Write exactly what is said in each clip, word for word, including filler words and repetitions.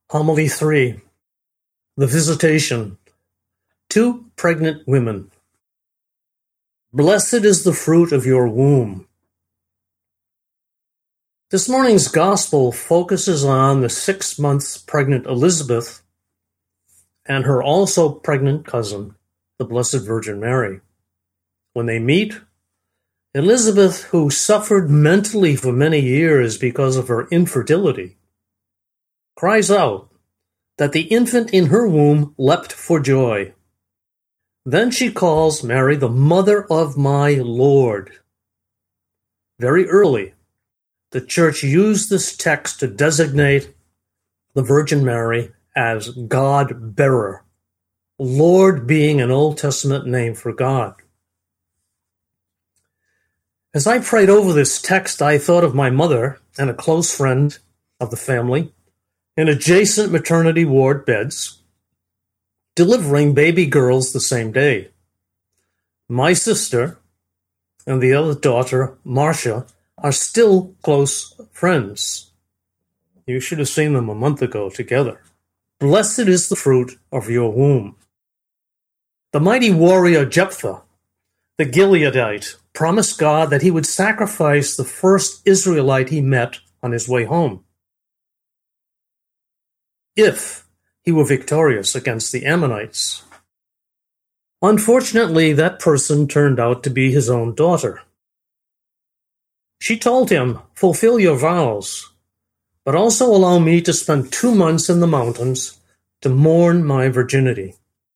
Homily three, The Visitation. Two pregnant women. Blessed is the fruit of your womb. This morning's gospel focuses on the six months pregnant Elizabeth and her also pregnant cousin, the Blessed Virgin Mary. When they meet, Elizabeth, who suffered mentally for many years because of her infertility, cries out that the infant in her womb leapt for joy. Then she calls Mary the mother of my Lord. Very early, the Church used this text to designate the Virgin Mary as God-bearer, Lord being an Old Testament name for God. As I prayed over this text, I thought of my mother and a close friend of the family in adjacent maternity ward beds, delivering baby girls the same day. My sister and the other daughter, Marcia, are still close friends. You should have seen them a month ago together. Blessed is the fruit of your womb. The mighty warrior Jephthah, the Gileadite, promised God that he would sacrifice the first Israelite he met on his way home, if he were victorious against the Ammonites. Unfortunately, that person turned out to be his own daughter. She told him, "Fulfill your vows, but also allow me to spend two months in the mountains to mourn my virginity."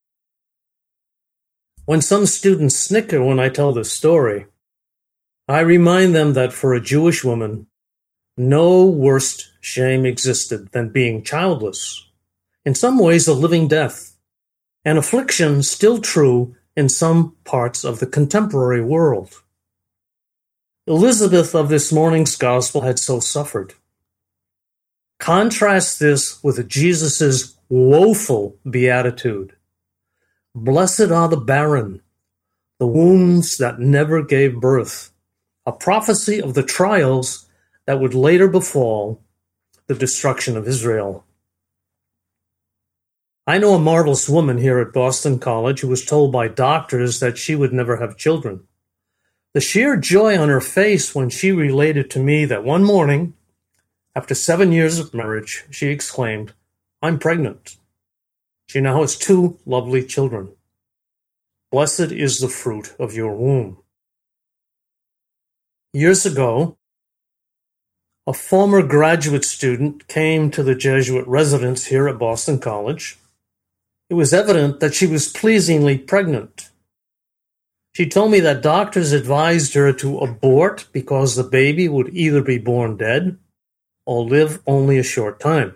When some students snicker when I tell this story, I remind them that for a Jewish woman, no worse shame existed than being childless, in some ways a living death, an affliction still true in some parts of the contemporary world. Elizabeth of this morning's gospel had so suffered. Contrast this with Jesus' woeful beatitude. Blessed are the barren, the wombs that never gave birth, a prophecy of the trials that would later befall the destruction of Israel. I know a marvelous woman here at Boston College who was told by doctors that she would never have children. The sheer joy on her face when she related to me that one morning, after seven years of marriage, she exclaimed, "I'm pregnant." She now has two lovely children. Blessed is the fruit of your womb. Years ago, a former graduate student came to the Jesuit residence here at Boston College. It was evident that she was pleasingly pregnant. She told me that doctors advised her to abort because the baby would either be born dead or live only a short time.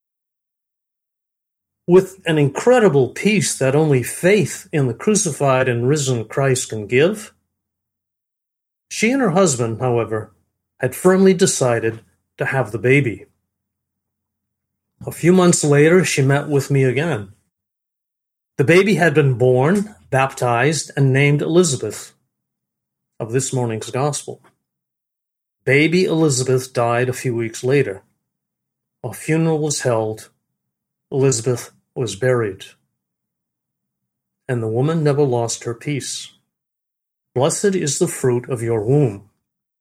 With an incredible peace that only faith in the crucified and risen Christ can give, she and her husband, however, had firmly decided to have the baby. A few months later, she met with me again. The baby had been born, baptized, and named Elizabeth of this morning's gospel. Baby Elizabeth died a few weeks later. A funeral was held. Elizabeth was buried. And the woman never lost her peace. Blessed is the fruit of your womb.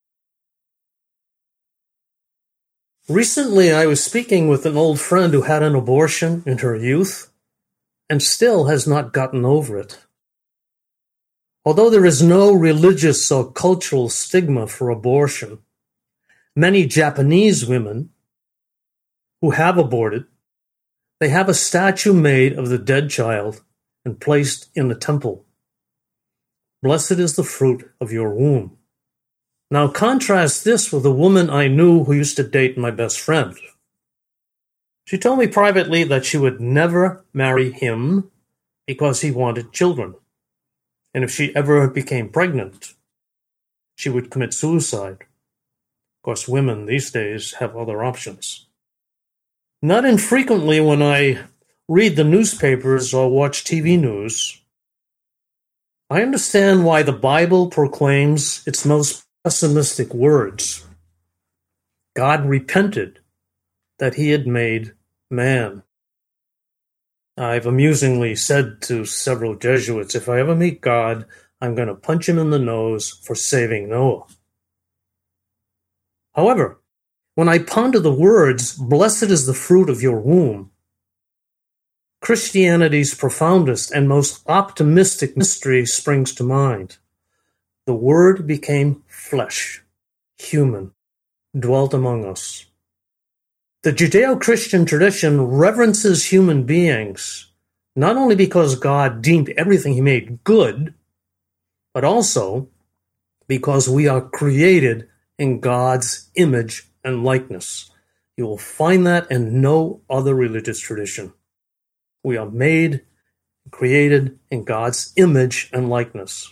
Recently, I was speaking with an old friend who had an abortion in her youth and still has not gotten over it. Although there is no religious or cultural stigma for abortion, many Japanese women who have aborted, they have a statue made of the dead child and placed in the temple. Blessed is the fruit of your womb. Now contrast this with a woman I knew who used to date my best friend. She told me privately that she would never marry him because he wanted children. And if she ever became pregnant, she would commit suicide. Of course, women these days have other options. Not infrequently when I read the newspapers or watch T V news, I understand why the Bible proclaims its most pessimistic words. God repented that he had made man. I've amusingly said to several Jesuits, if I ever meet God, I'm going to punch him in the nose for saving Noah. However, when I ponder the words, blessed is the fruit of your womb, Christianity's profoundest and most optimistic mystery springs to mind. The Word became flesh, human, dwelt among us. The Judeo-Christian tradition reverences human beings, not only because God deemed everything he made good, but also because we are created in God's image and likeness. You will find that in no other religious tradition. We are made, created in God's image and likeness.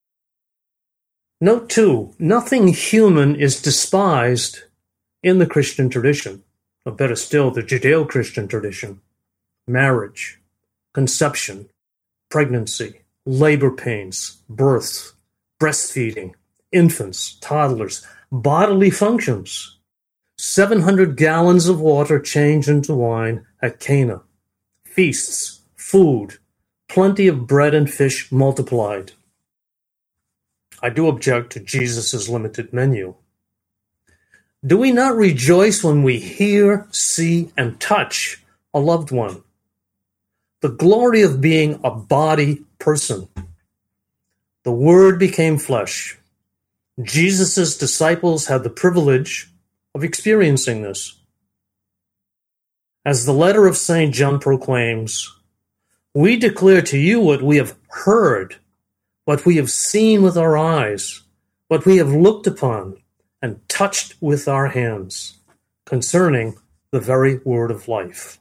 Note too, nothing human is despised in the Christian tradition, or better still, the Judeo-Christian tradition. Marriage, conception, pregnancy, labor pains, birth, breastfeeding, infants, toddlers, bodily functions. seven hundred gallons of water changed into wine at Cana. Feasts, food, plenty of bread and fish multiplied. I do object to Jesus' limited menu. Do we not rejoice when we hear, see, and touch a loved one? The glory of being a body person. The Word became flesh. Jesus' disciples had the privilege of experiencing this. As the letter of Saint John proclaims, we declare to you what we have heard, what we have seen with our eyes, what we have looked upon and touched with our hands, concerning the very word of life.